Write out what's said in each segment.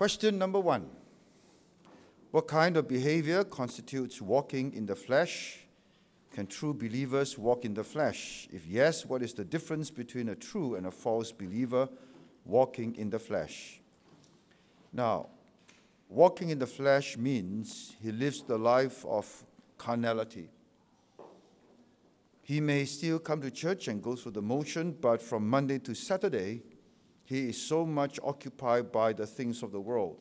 Question number 1. What kind of behavior constitutes walking in the flesh? Can true believers walk in the flesh? If yes, what is the difference between a true and a false believer walking in the flesh? Now, walking in the flesh means he lives the life of carnality. He may still come to church and go through the motion, but from Monday to Saturday, he is so much occupied by the things of the world.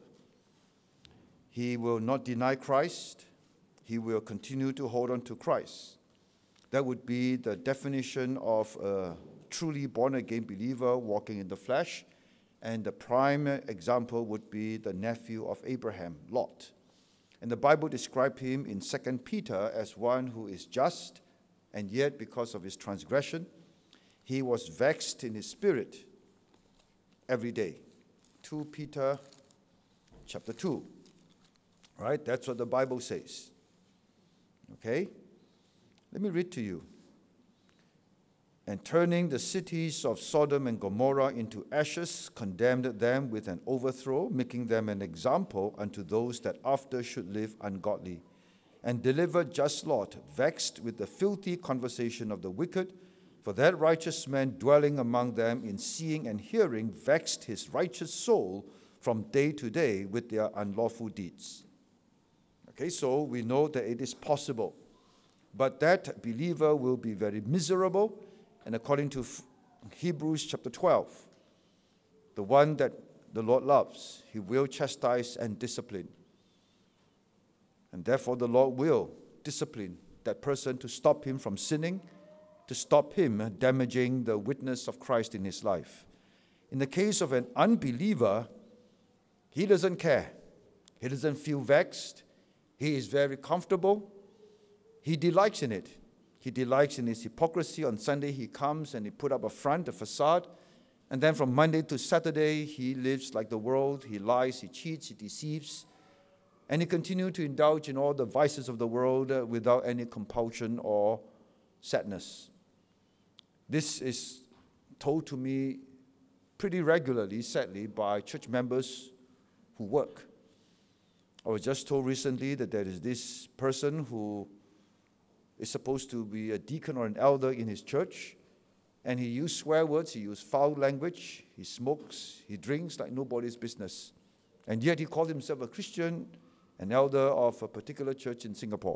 He will not deny Christ. He will continue to hold on to Christ. That would be the definition of a truly born-again believer walking in the flesh. And the prime example would be the nephew of Abraham, Lot. And the Bible described him in 2 Peter as one who is just, and yet because of his transgression, he was vexed in his spirit every day. 2 Peter chapter 2. Right? That's what the Bible says. Okay? Let me read to you. And turning the cities of Sodom and Gomorrah into ashes, condemned them with an overthrow, making them an example unto those that after should live ungodly, and delivered just Lot, vexed with the filthy conversation of the wicked, for that righteous man dwelling among them in seeing and hearing vexed his righteous soul from day to day with their unlawful deeds. Okay, so we know that it is possible. But that believer will be very miserable. And according to Hebrews chapter 12, the one that the Lord loves, he will chastise and discipline. And therefore the Lord will discipline that person to stop him from sinning, to stop him damaging the witness of Christ in his life. In the case of an unbeliever, he doesn't care. He doesn't feel vexed. He is very comfortable. He delights in it. He delights in his hypocrisy. On Sunday, he comes and he put up a front, a facade. And then from Monday to Saturday, he lives like the world. He lies, he cheats, he deceives. And he continues to indulge in all the vices of the world without any compulsion or sadness. This is told to me pretty regularly, sadly, by church members who work. I was just told recently that there is this person who is supposed to be a deacon or an elder in his church, and he used swear words, he used foul language, he smokes, he drinks like nobody's business. And yet he called himself a Christian, an elder of a particular church in Singapore.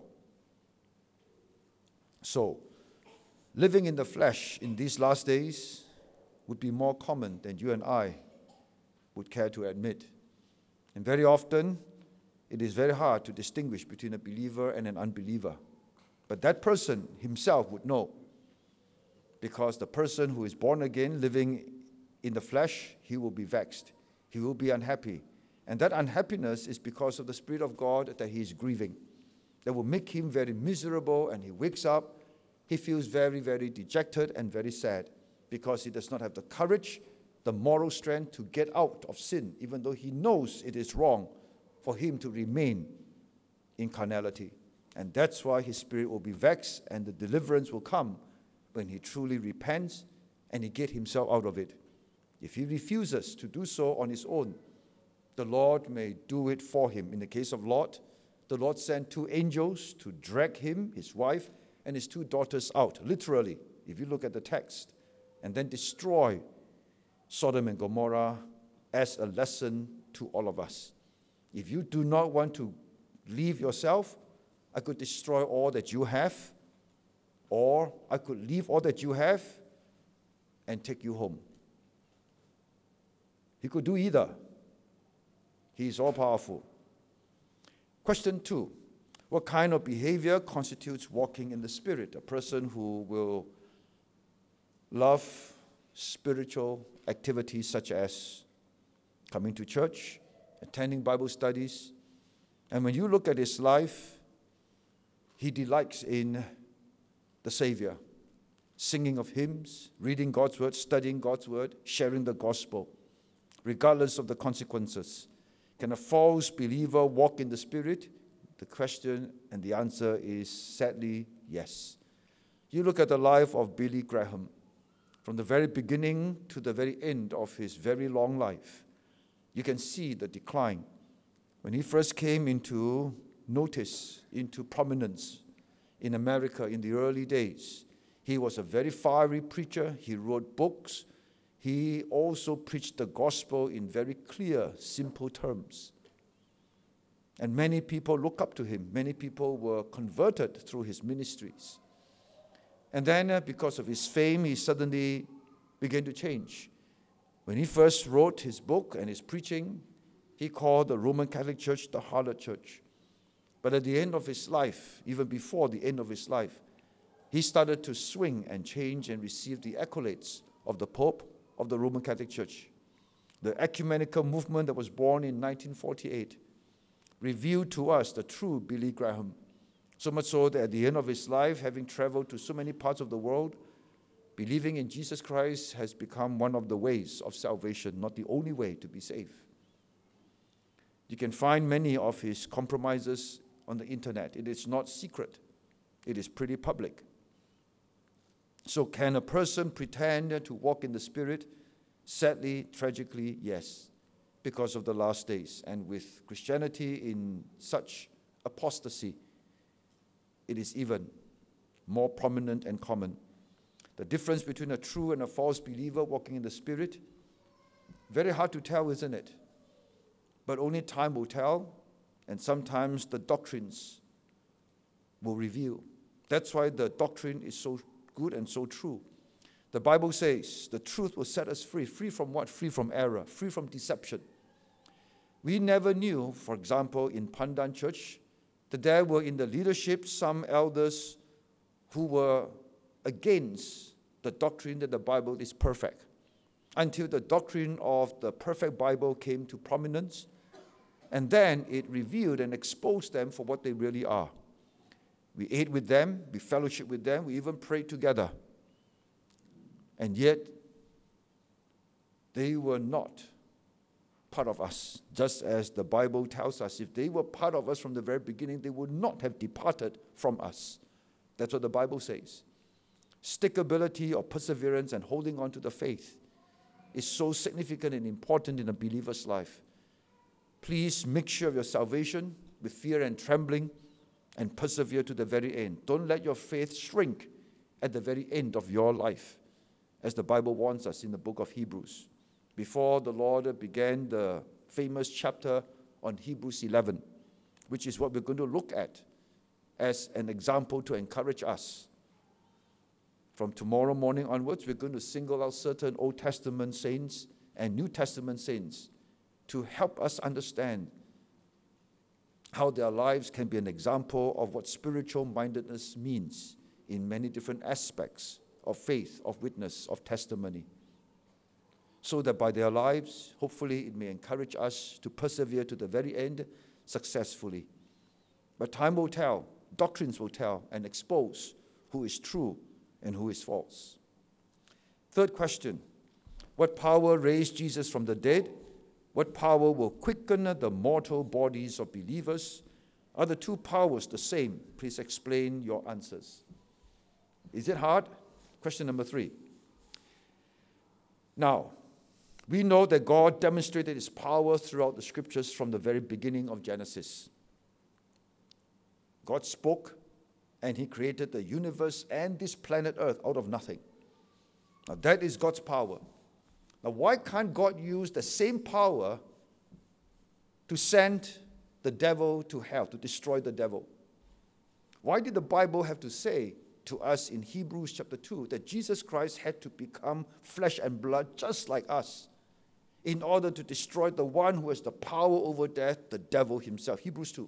So, living in the flesh in these last days would be more common than you and I would care to admit. And very often, it is very hard to distinguish between a believer and an unbeliever. But that person himself would know, because the person who is born again, living in the flesh, he will be vexed. He will be unhappy. And that unhappiness is because of the Spirit of God that he is grieving. That will make him very miserable, and he wakes up, he feels very, very dejected and very sad, because he does not have the courage, the moral strength to get out of sin, even though he knows it is wrong for him to remain in carnality. And that's why his spirit will be vexed, and the deliverance will come when he truly repents and he gets himself out of it. If he refuses to do so on his own, the Lord may do it for him. In the case of Lot, the Lord sent 2 angels to drag him, his wife, and his 2 daughters out, literally, if you look at the text, and then destroy Sodom and Gomorrah as a lesson to all of us. If you do not want to leave yourself, I could destroy all that you have, or I could leave all that you have and take you home. He could do either. He is all-powerful. Question 2. What kind of behavior constitutes walking in the Spirit? A person who will love spiritual activities such as coming to church, attending Bible studies. And when you look at his life, he delights in the Savior, singing of hymns, reading God's word, studying God's word, sharing the gospel, regardless of the consequences. Can a false believer walk in the Spirit? The question and the answer is sadly yes. You look at the life of Billy Graham, from the very beginning to the very end of his very long life. You can see the decline. When he first came into notice, into prominence in America in the early days, he was a very fiery preacher. He wrote books. He also preached the gospel in very clear, simple terms. And many people look up to him. Many people were converted through his ministries. And then because of his fame, he suddenly began to change. When he first wrote his book and his preaching, he called the Roman Catholic Church the harlot church. But at the end of his life, even before the end of his life, he started to swing and change and receive the accolades of the Pope of the Roman Catholic Church. The ecumenical movement that was born in 1948 revealed to us the true Billy Graham. So much so that at the end of his life, having traveled to so many parts of the world, believing in Jesus Christ has become one of the ways of salvation, not the only way to be saved. You can find many of his compromises on the internet. It is not secret. It is pretty public. So can a person pretend to walk in the Spirit? Sadly, tragically, yes, because of the last days. And with Christianity in such apostasy, it is even more prominent and common. The difference between a true and a false believer walking in the Spirit, very hard to tell, isn't it? But only time will tell, and sometimes the doctrines will reveal. That's why the doctrine is so good and so true. The Bible says the truth will set us free. Free from what? Free from error, free from deception. We never knew, for example, in Pandan Church, that there were in the leadership some elders who were against the doctrine that the Bible is perfect, until the doctrine of the perfect Bible came to prominence, and then it revealed and exposed them for what they really are. We ate with them, we fellowshiped with them, we even prayed together. And yet, they were not part of us, just as the Bible tells us. If they were part of us from the very beginning, they would not have departed from us. That's what the Bible says. Stickability or perseverance and holding on to the faith is so significant and important in a believer's life. Please make sure of your salvation with fear and trembling and persevere to the very end. Don't let your faith shrink at the very end of your life, as the Bible warns us in the book of Hebrews. Before the Lord began the famous chapter on Hebrews 11, which is what we're going to look at as an example to encourage us. From tomorrow morning onwards, we're going to single out certain Old Testament saints and New Testament saints to help us understand how their lives can be an example of what spiritual mindedness means in many different aspects of faith, of witness, of testimony. So that by their lives, hopefully it may encourage us to persevere to the very end successfully. But time will tell, doctrines will tell, and expose who is true and who is false. Third question, what power raised Jesus from the dead? What power will quicken the mortal bodies of believers? Are the two powers the same? Please explain your answers. Is it hard? Question number 3. Now, we know that God demonstrated his power throughout the scriptures from the very beginning of Genesis. God spoke, and he created the universe and this planet Earth out of nothing. Now, that is God's power. Now, why can't God use the same power to send the devil to hell, to destroy the devil? Why did the Bible have to say to us in Hebrews chapter 2 that Jesus Christ had to become flesh and blood just like us in order to destroy the one who has the power over death, the devil himself? Hebrews 2.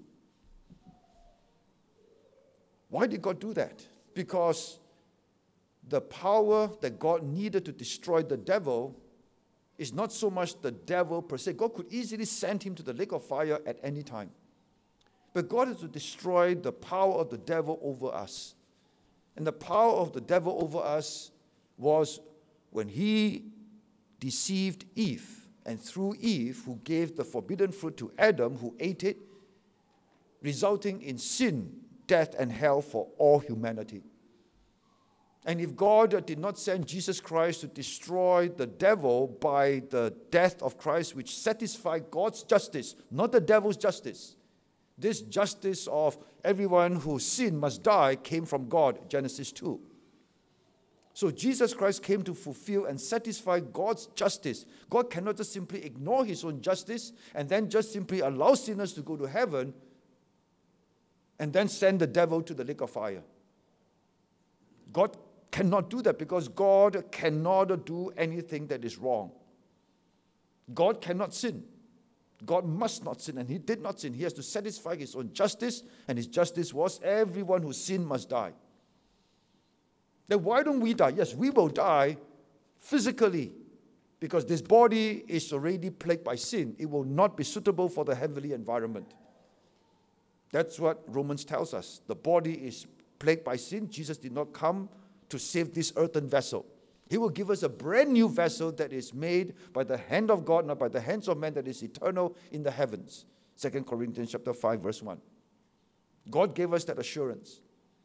Why did God do that? Because the power that God needed to destroy the devil is not so much the devil per se. God could easily send him to the lake of fire at any time. But God had to destroy the power of the devil over us. And the power of the devil over us was when he deceived Eve. And through Eve, who gave the forbidden fruit to Adam, who ate it, resulting in sin, death, and hell for all humanity. And if God did not send Jesus Christ to destroy the devil by the death of Christ, which satisfied God's justice, not the devil's justice, this justice of everyone who sinned must die came from God, Genesis 2. So Jesus Christ came to fulfill and satisfy God's justice. God cannot just simply ignore his own justice and then just simply allow sinners to go to heaven and then send the devil to the lake of fire. God cannot do that because God cannot do anything that is wrong. God cannot sin. God must not sin, and he did not sin. He has to satisfy his own justice, and his justice was everyone who sinned must die. Then why don't we die? Yes, we will die physically because this body is already plagued by sin. It will not be suitable for the heavenly environment. That's what Romans tells us. The body is plagued by sin. Jesus did not come to save this earthen vessel. He will give us a brand new vessel that is made by the hand of God, not by the hands of man, that is eternal in the heavens. 2 Corinthians chapter 5, verse 1. God gave us that assurance.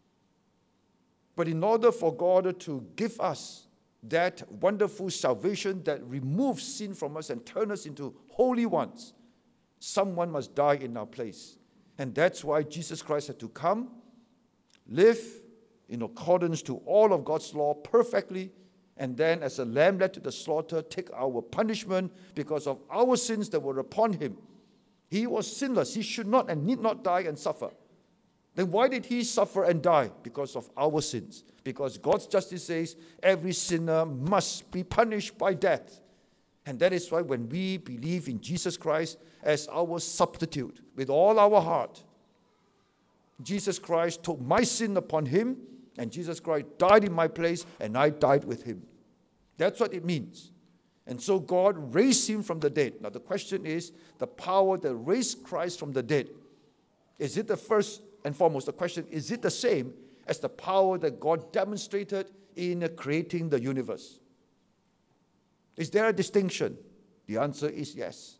But in order for God to give us that wonderful salvation that removes sin from us and turns us into holy ones, someone must die in our place. And that's why Jesus Christ had to come, live in accordance to all of God's law perfectly, and then as a lamb led to the slaughter, take our punishment because of our sins that were upon him. He was sinless. He should not and need not die and suffer. Then why did he suffer and die? Because of our sins. Because God's justice says every sinner must be punished by death. And that is why when we believe in Jesus Christ as our substitute with all our heart, Jesus Christ took my sin upon him, and Jesus Christ died in my place, and I died with him. That's what it means. And so God raised him from the dead. Now the question is, the power that raised Christ from the dead, is it the first and foremost, the question, is it the same as the power that God demonstrated in creating the universe? Is there a distinction? The answer is yes.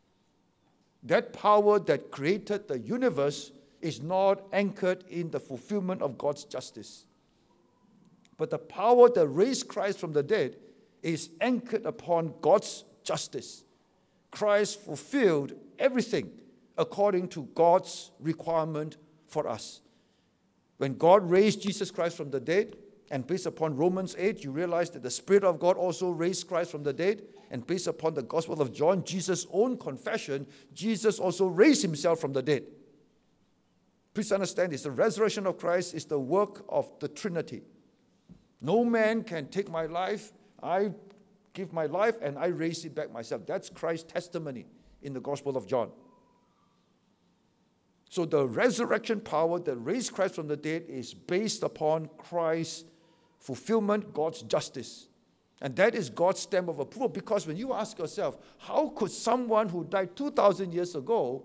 That power that created the universe is not anchored in the fulfillment of God's justice. But the power that raised Christ from the dead is anchored upon God's justice. Christ fulfilled everything according to God's requirement for us. When God raised Jesus Christ from the dead, and based upon Romans 8, you realize that the Spirit of God also raised Christ from the dead, and based upon the Gospel of John, Jesus' own confession, Jesus also raised himself from the dead. Please understand this, the resurrection of Christ is the work of the Trinity. No man can take my life, I give my life, and I raise it back myself. That's Christ's testimony in the Gospel of John. So the resurrection power that raised Christ from the dead is based upon Christ's fulfillment, God's justice. And that is God's stamp of approval, because when you ask yourself, how could someone who died 2,000 years ago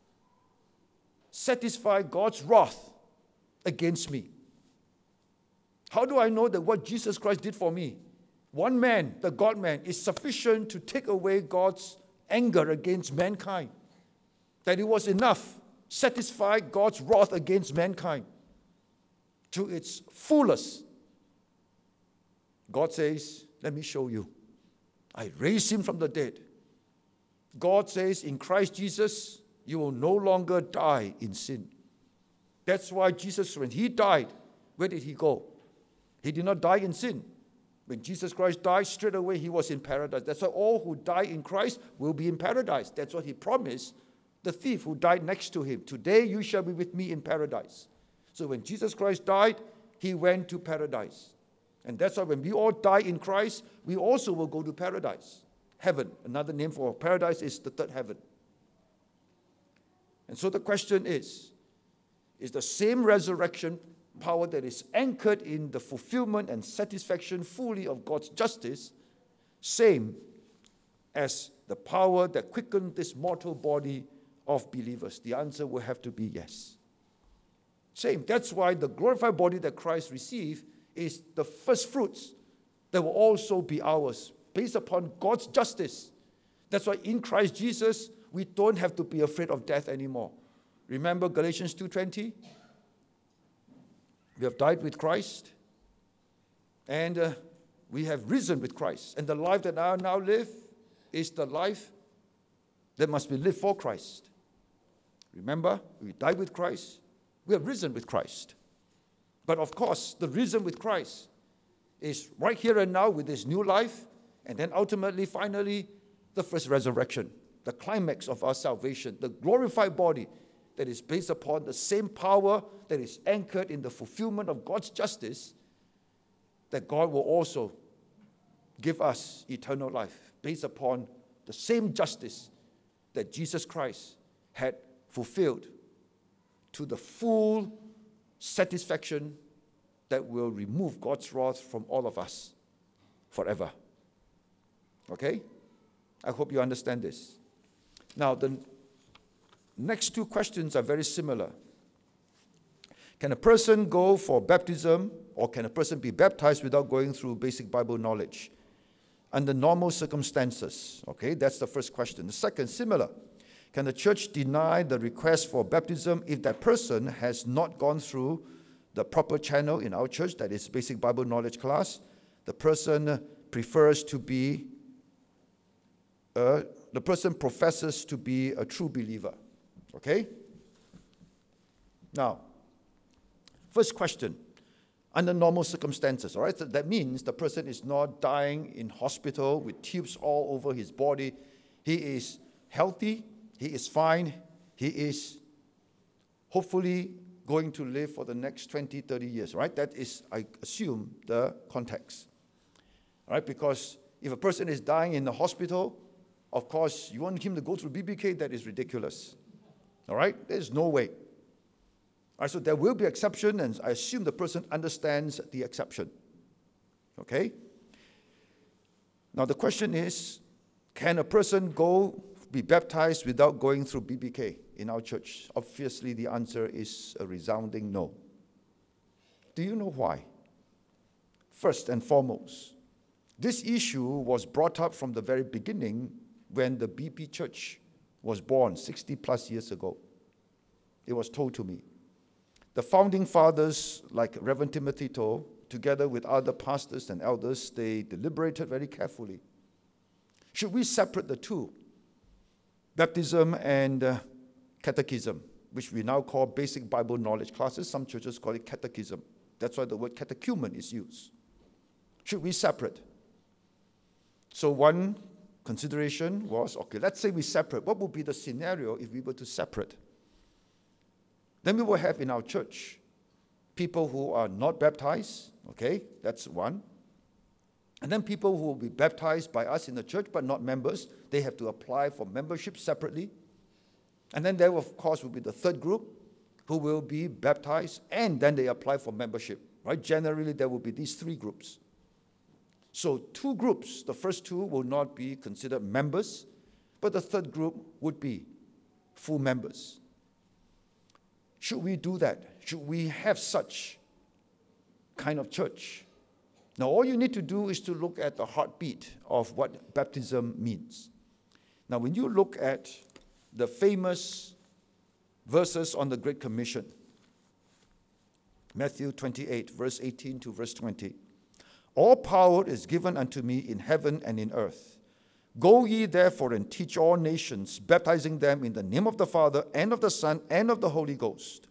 satisfy God's wrath against me? How do I know that what Jesus Christ did for me, one man, the God-man, is sufficient to take away God's anger against mankind? That it was enough, satisfy God's wrath against mankind to its fullest. God says, let me show you. I raised him from the dead. God says, in Christ Jesus, you will no longer die in sin. That's why Jesus, when he died, where did he go? He did not die in sin. When Jesus Christ died, straight away he was in paradise. That's why all who die in Christ will be in paradise. That's what he promised the thief who died next to him. Today you shall be with me in paradise. So when Jesus Christ died, he went to paradise. And that's why when we all die in Christ, we also will go to paradise. Heaven. Another name for paradise is the third heaven. And so the question is the same resurrection power that is anchored in the fulfillment and satisfaction fully of God's justice, same as the power that quickened this mortal body of believers? The answer will have to be yes. Same. That's why the glorified body that Christ received is the first fruits that will also be ours, based upon God's justice. That's why in Christ Jesus, we don't have to be afraid of death anymore. Remember Galatians 2:20? We have died with Christ. And we have risen with Christ. And the life that I now live is the life that must be lived for Christ. Remember, we died with Christ. We have risen with Christ. But of course, the risen with Christ is right here and now with this new life, and then ultimately, finally, the first resurrection, the climax of our salvation, the glorified body that is based upon the same power that is anchored in the fulfillment of God's justice, that God will also give us eternal life based upon the same justice that Jesus Christ had fulfilled to the full satisfaction that will remove God's wrath from all of us forever. Okay? I hope you understand this. Now, the next two questions are very similar. Can a person go for baptism, or can a person be baptized without going through basic Bible knowledge under normal circumstances? Okay, that's the first question. The second, similar. Can the church deny the request for baptism if that person has not gone through the proper channel in our church, that is basic Bible knowledge class? The person professes to be a true believer. Okay? Now, first question, under normal circumstances, all right? So that means the person is not dying in hospital with tubes all over his body. He is healthy, he is fine, he is hopefully going to live for the next 20, 30 years, right? That is, I assume, the context, all right? Because if a person is dying in the hospital, of course, you want him to go through BBK, that is ridiculous, all right? There's no way. All right, so there will be exception, and I assume the person understands the exception. Okay? Now the question is, can a person be baptized without going through BBK in our church? Obviously, the answer is a resounding no. Do you know why? First and foremost, this issue was brought up from the very beginning when the BP Church was born 60 plus years ago. It was told to me. The founding fathers, like Reverend Timothy Toh, together with other pastors and elders, they deliberated very carefully. Should we separate the two? Baptism and catechism, which we now call basic Bible knowledge classes. Some churches call it catechism. That's why the word catechumen is used. Should we separate? So one consideration was, okay, let's say we separate. What would be the scenario if we were to separate? Then we will have in our church people who are not baptized, okay, that's one. And then people who will be baptized by us in the church but not members, they have to apply for membership separately. And then there, of course, will be the third group who will be baptized and then they apply for membership, right? Generally, there will be these three groups. So two groups, the first two will not be considered members, but the third group would be full members. Should we do that? Should we have such kind of church? Now, all you need to do is to look at the heartbeat of what baptism means. Now, when you look at the famous verses on the Great Commission, Matthew 28, verse 18 to verse 20, all power is given unto me in heaven and in earth. Go ye therefore and teach all nations, baptizing them in the name of the Father and of the Son and of the Holy Ghost.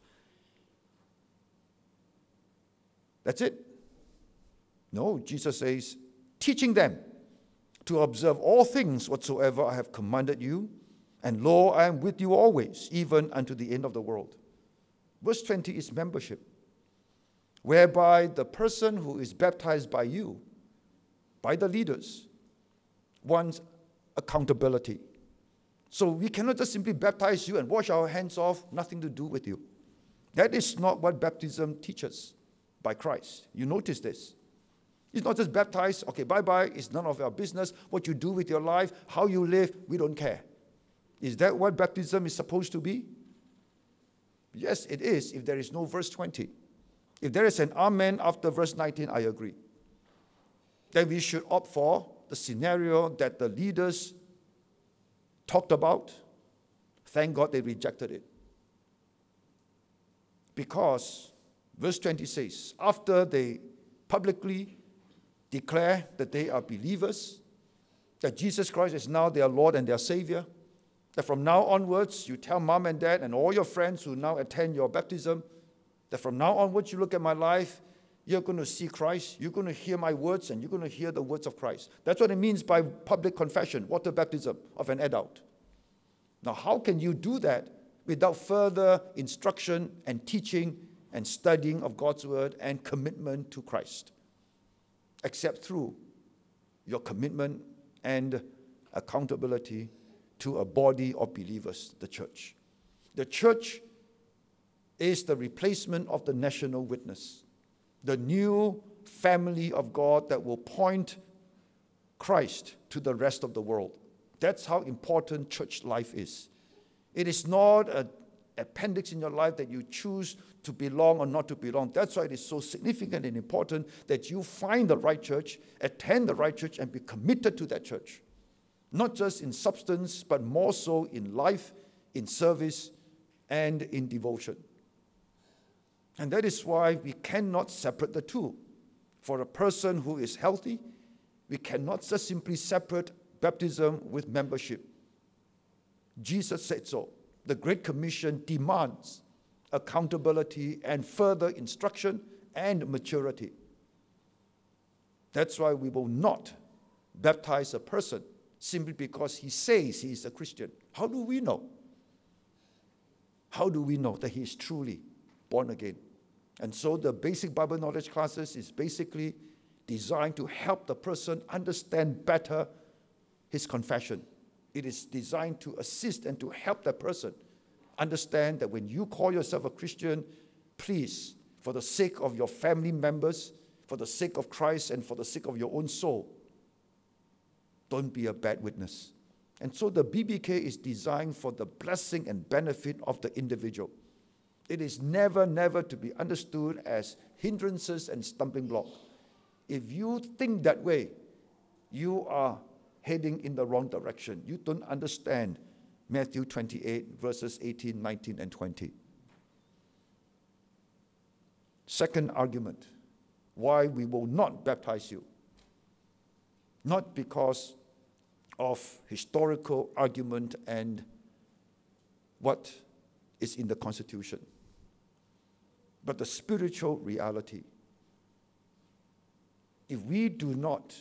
That's it. No, Jesus says, teaching them to observe all things whatsoever I have commanded you, and lo, I am with you always, even unto the end of the world. Verse 20 is membership, whereby the person who is baptized by you, by the leaders, wants accountability. So we cannot just simply baptize you and wash our hands off, nothing to do with you. That is not what baptism teaches by Christ. You notice this. It's not just baptized, okay, bye-bye, it's none of our business. What you do with your life, how you live, we don't care. Is that what baptism is supposed to be? Yes, it is, if there is no verse 20. If there is an amen after verse 19, I agree. Then we should opt for the scenario that the leaders talked about. Thank God they rejected it. Because verse 20 says, after they publicly declare that they are believers, that Jesus Christ is now their Lord and their Savior, that from now onwards you tell mom and dad and all your friends who now attend your baptism, that from now onwards you look at my life, you're going to see Christ, you're going to hear my words, and you're going to hear the words of Christ. That's what it means by public confession, water baptism of an adult. Now, how can you do that without further instruction and teaching and studying of God's word and commitment to Christ? Except through your commitment and accountability to a body of believers, the church. The church is the replacement of the national witness, the new family of God that will point Christ to the rest of the world. That's how important church life is. It is not an appendix in your life that you choose to belong or not to belong. That's why it is so significant and important that you find the right church, attend the right church, and be committed to that church. Not just in substance, but more so in life, in service, and in devotion. And that is why we cannot separate the two. For a person who is healthy, we cannot just simply separate baptism with membership. Jesus said so. The Great Commission demands accountability and further instruction and maturity. That's why we will not baptize a person simply because he says he is a Christian. How do we know? How do we know that he is truly born again? And so the basic Bible knowledge classes is basically designed to help the person understand better his confession. It is designed to assist and to help that person understand that when you call yourself a Christian, please, for the sake of your family members, for the sake of Christ, and for the sake of your own soul, don't be a bad witness. And so the BBK is designed for the blessing and benefit of the individual. It is never to be understood as hindrances and stumbling blocks. If you think that way, you are heading in the wrong direction. You don't understand Matthew 28, verses 18, 19, and 20. Second argument, why we will not baptize you. Not because of historical argument and what is in the Constitution, but the spiritual reality. If we do not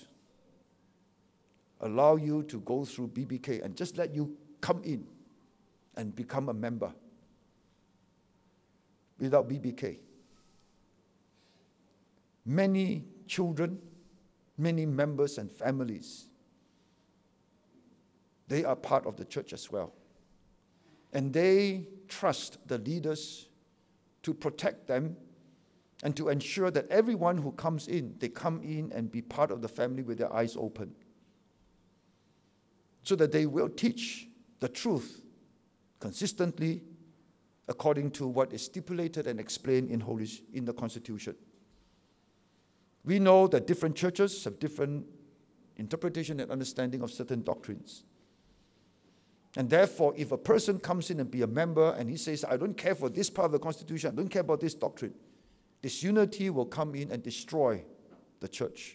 allow you to go through BBK and just let you come in and become a member without BBK, many children, many members and families, they are part of the church as well. And they trust the leaders to protect them and to ensure that everyone who comes in, they come in and be part of the family with their eyes open, so that they will teach the truth consistently according to what is stipulated and explained in the Constitution. We know that different churches have different interpretation and understanding of certain doctrines. And therefore, if a person comes in and be a member and he says, I don't care for this part of the Constitution, I don't care about this doctrine, disunity will come in and destroy the church.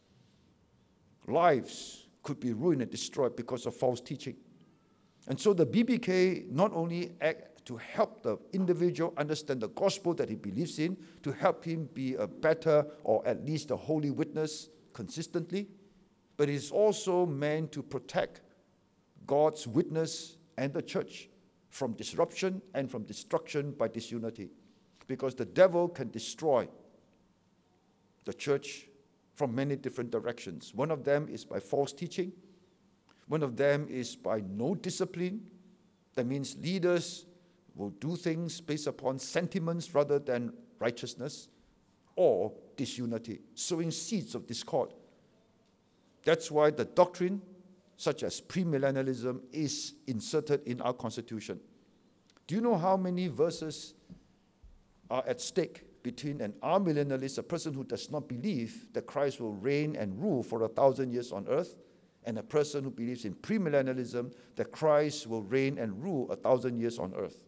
Lives could be ruined and destroyed because of false teaching. And so the BBK not only act to help the individual understand the gospel that he believes in, to help him be a better or at least a holy witness consistently, but it is also meant to protect God's witness and the church from disruption and from destruction by disunity. Because the devil can destroy the church from many different directions. One of them is by false teaching. One of them is by no discipline. That means leaders will do things based upon sentiments rather than righteousness, or disunity, sowing seeds of discord. That's why the doctrine such as premillennialism is inserted in our Constitution. Do you know how many verses are at stake between an amillennialist, a person who does not believe that Christ will reign and rule for 1,000 years on earth, and a person who believes in premillennialism, that Christ will reign and rule 1,000 years on earth?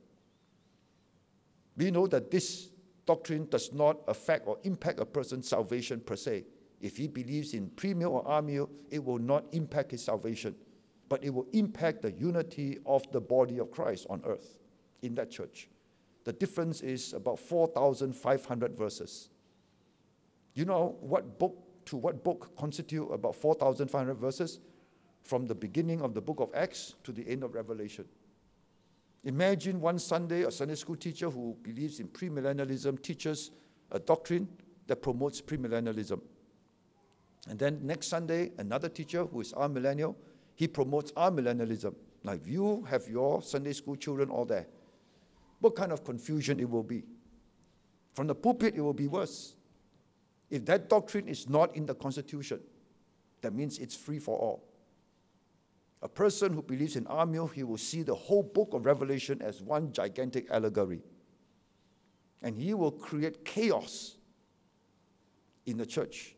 We know that this doctrine does not affect or impact a person's salvation per se. If he believes in pre-meal or our meal, it will not impact his salvation, but it will impact the unity of the body of Christ on earth in that church. The difference is about 4,500 verses. You know what book constitute about 4,500 verses? From the beginning of the book of Acts to the end of Revelation. Imagine one Sunday, a Sunday school teacher who believes in premillennialism teaches a doctrine that promotes premillennialism. And then next Sunday, another teacher who is amillennial, he promotes amillennialism. Now, if you have your Sunday school children all there, what kind of confusion it will be? From the pulpit, it will be worse. If that doctrine is not in the Constitution, that means it's free for all. A person who believes in amil, he will see the whole book of Revelation as one gigantic allegory. And he will create chaos in the church.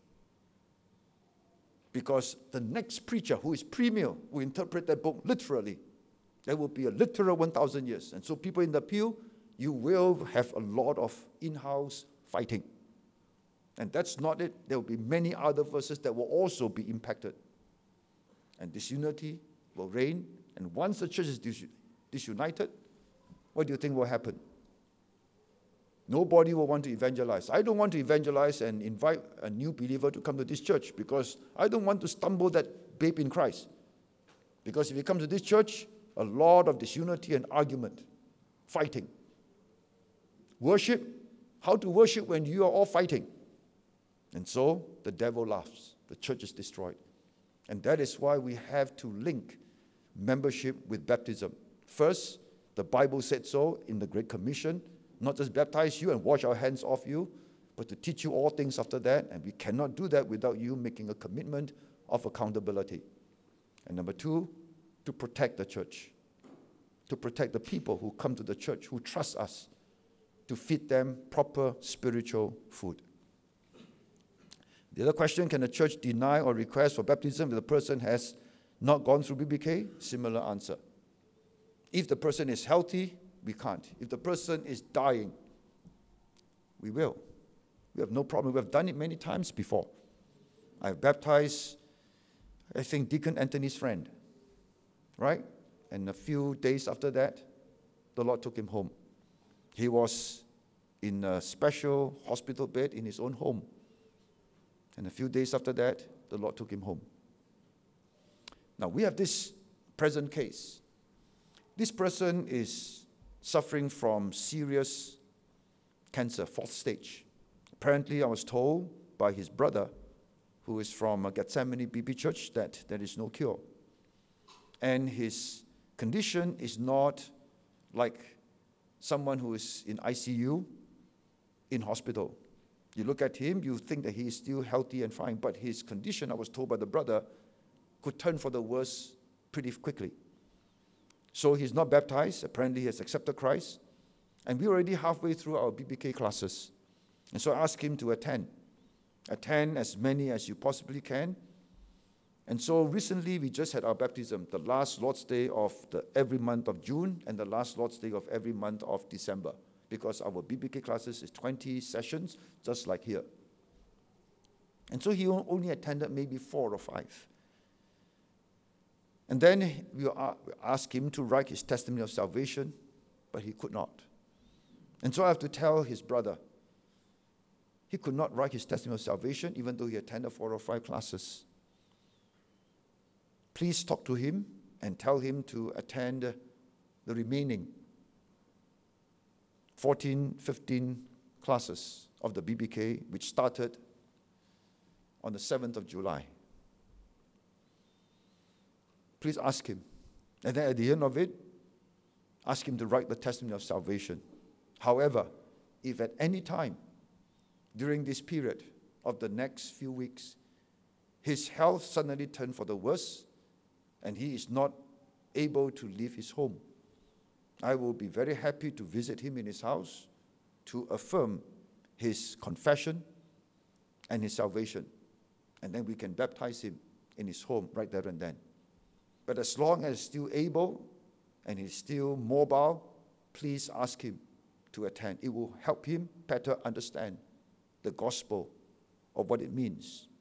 Because the next preacher who is premill will interpret that book literally. There will be a literal 1,000 years. And so people in the pew, you will have a lot of in-house fighting. And that's not it. There will be many other verses that will also be impacted. And disunity will reign. And once the church is disunited, what do you think will happen? Nobody will want to evangelize. I don't want to evangelize and invite a new believer to come to this church because I don't want to stumble that babe in Christ. Because if he comes to this church, a lot of disunity and argument, fighting. Worship, how to worship when you are all fighting. And so the devil laughs. The church is destroyed. And that is why we have to link membership with baptism. First, the Bible said so in the Great Commission, not just baptize you and wash our hands off you, but to teach you all things after that. And we cannot do that without you making a commitment of accountability. And number two, to protect the church, to protect the people who come to the church, who trust us, to feed them proper spiritual food. The other question, can a church deny or request for baptism if the person has not gone through BBK? Similar answer. If the person is healthy, we can't. If the person is dying, we will. We have no problem. We have done it many times before. I've baptized, I think, Deacon Anthony's friend, right? And a few days after that, the Lord took him home. He was in a special hospital bed in his own home. And a few days after that, the Lord took him home. Now, we have this present case. This person is suffering from serious cancer, 4th stage. Apparently, I was told by his brother, who is from Gethsemane BB Church, that there is no cure. And his condition is not like someone who is in ICU, in hospital. You look at him, you think that he is still healthy and fine, but his condition, I was told by the brother, could turn for the worse pretty quickly. So he's not baptized. Apparently he has accepted Christ. And we're already halfway through our BBK classes. And so I asked him to attend. Attend as many as you possibly can. And so recently we just had our baptism, the last Lord's Day of every month of June and the last Lord's Day of every month of December. Because our BBK classes is 20 sessions, just like here. And so he only attended maybe 4 or 5. And then we asked him to write his testimony of salvation, but he could not. And so I have to tell his brother, he could not write his testimony of salvation, even though he attended 4 or 5 classes. Please talk to him and tell him to attend the remaining 14, 15 classes of the BBK, which started on the 7th of July. Please ask him. And then at the end of it, ask him to write the testimony of salvation. However, if at any time during this period of the next few weeks, his health suddenly turned for the worse, and he is not able to leave his home, I will be very happy to visit him in his house to affirm his confession and his salvation. And then we can baptize him in his home right there and then. But as long as he's still able and he's still mobile, please ask him to attend. It will help him better understand the gospel of what it means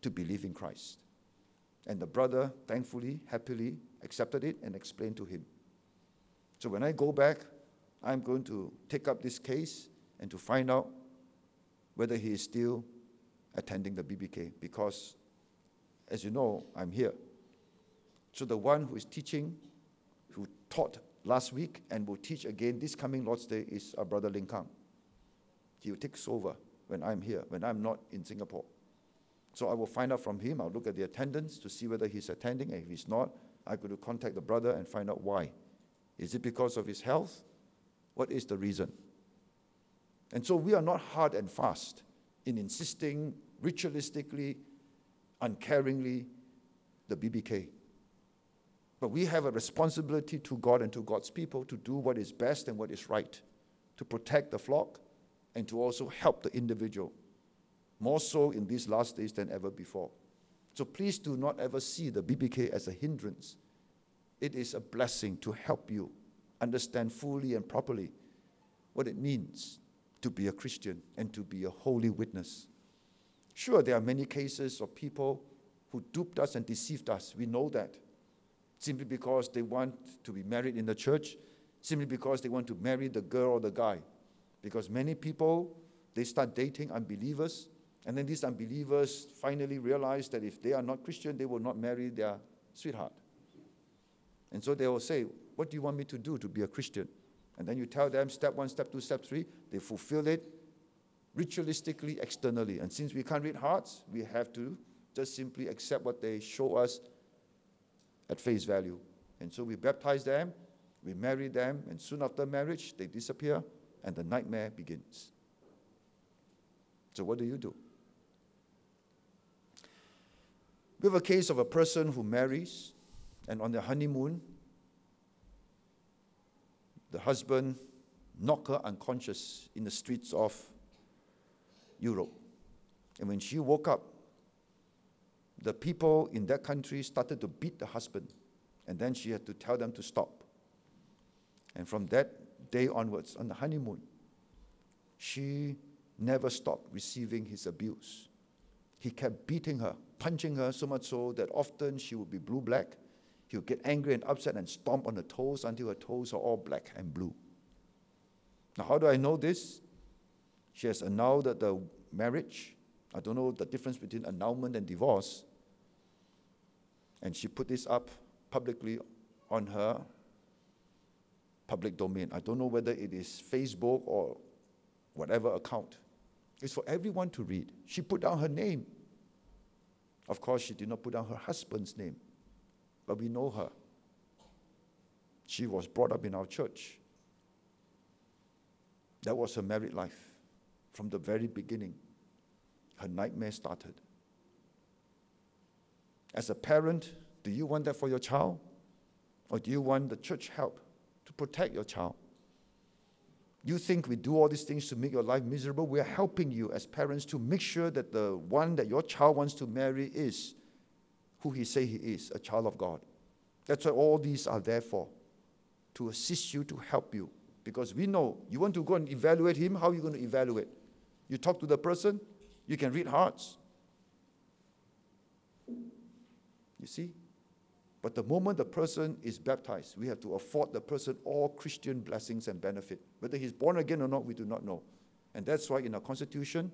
to believe in Christ. And the brother, thankfully, happily accepted it and explained to him. So when I go back, I'm going to take up this case and to find out whether he is still attending the BBK, because, as you know, I'm here. So the one who is teaching, who taught last week and will teach again this coming Lord's Day is our brother Ling Kang. He will take over when I'm here, when I'm not in Singapore. So I will find out from him. I'll look at the attendance to see whether he's attending. And if he's not, I'm going to contact the brother and find out why. Is it because of his health? What is the reason? And so we are not hard and fast in insisting ritualistically, uncaringly, the BBK. But we have a responsibility to God and to God's people to do what is best and what is right, to protect the flock and to also help the individual, more so in these last days than ever before. So please do not ever see the BBK as a hindrance. It is a blessing to help you understand fully and properly what it means to be a Christian and to be a holy witness. Sure, there are many cases of people who duped us and deceived us. We know that. Simply because they want to be married in the church, simply because they want to marry the girl or the guy. Because many people, they start dating unbelievers, and then these unbelievers finally realize that if they are not Christian, they will not marry their sweetheart. And so they will say, what do you want me to do to be a Christian? And then you tell them step 1, step 2, step 3. They fulfill it ritualistically, externally. And since we can't read hearts, we have to just simply accept what they show us at face value. And so we baptize them, we marry them, and soon after marriage, they disappear, and the nightmare begins. So what do? We have a case of a person who marries, and on their honeymoon, the husband knocked her unconscious in the streets of Europe. And when she woke up, the people in that country started to beat the husband, and then she had to tell them to stop. And from that day onwards, on the honeymoon, she never stopped receiving his abuse. He kept beating her, punching her, so much so that often she would be blue-black. He would get angry and upset and stomp on her toes until her toes are all black and blue. Now, how do I know this? She has annulled the marriage. I don't know the difference between annulment and divorce. And she put this up publicly on her public domain. I don't know whether it is Facebook or whatever account. It's for everyone to read. She put down her name. Of course, she did not put down her husband's name, but we know her. She was brought up in our church. That was her married life. From the very beginning, her nightmare started. As a parent, do you want that for your child? Or do you want the church help to protect your child? You think we do all these things to make your life miserable? We are helping you as parents to make sure that the one that your child wants to marry is who he say he is, a child of God. That's what all these are there for, to assist you, to help you. Because we know you want to go and evaluate him, how are you going to evaluate? You talk to the person, you can read hearts. You see? But the moment the person is baptized, we have to afford the person all Christian blessings and benefit. Whether he's born again or not, we do not know. And that's why in our Constitution,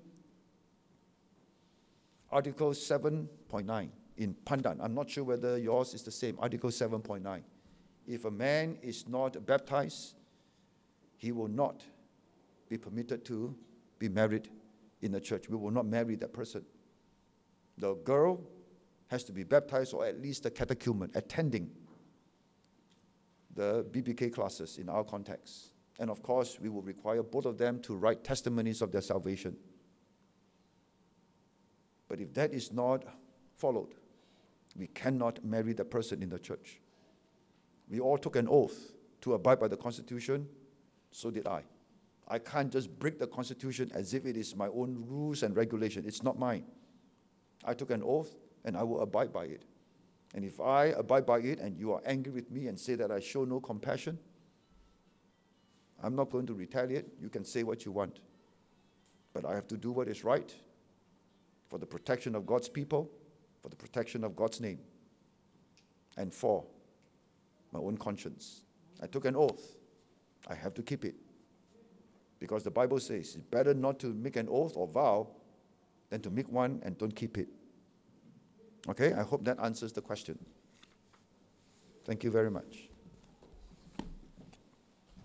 Article 7.9 in Pandan, I'm not sure whether yours is the same, Article 7.9. If a man is not baptized, he will not be permitted to be married in the church. We will not marry that person. The girl has to be baptized or at least a catechumen, attending the BBK classes in our context. And of course, we will require both of them to write testimonies of their salvation. But if that is not followed, we cannot marry the person in the church. We all took an oath to abide by the Constitution. So did I. I can't just break the Constitution as if it is my own rules and regulation. It's not mine. I took an oath, and I will abide by it. And if I abide by it and you are angry with me and say that I show no compassion, I'm not going to retaliate. You can say what you want. But I have to do what is right for the protection of God's people for the protection of God's name, and for my own conscience. I took an oath. I have to keep it. Because the Bible says it's better not to make an oath or vow than to make one and don't keep it. Okay, I hope that answers the question. Thank you very much.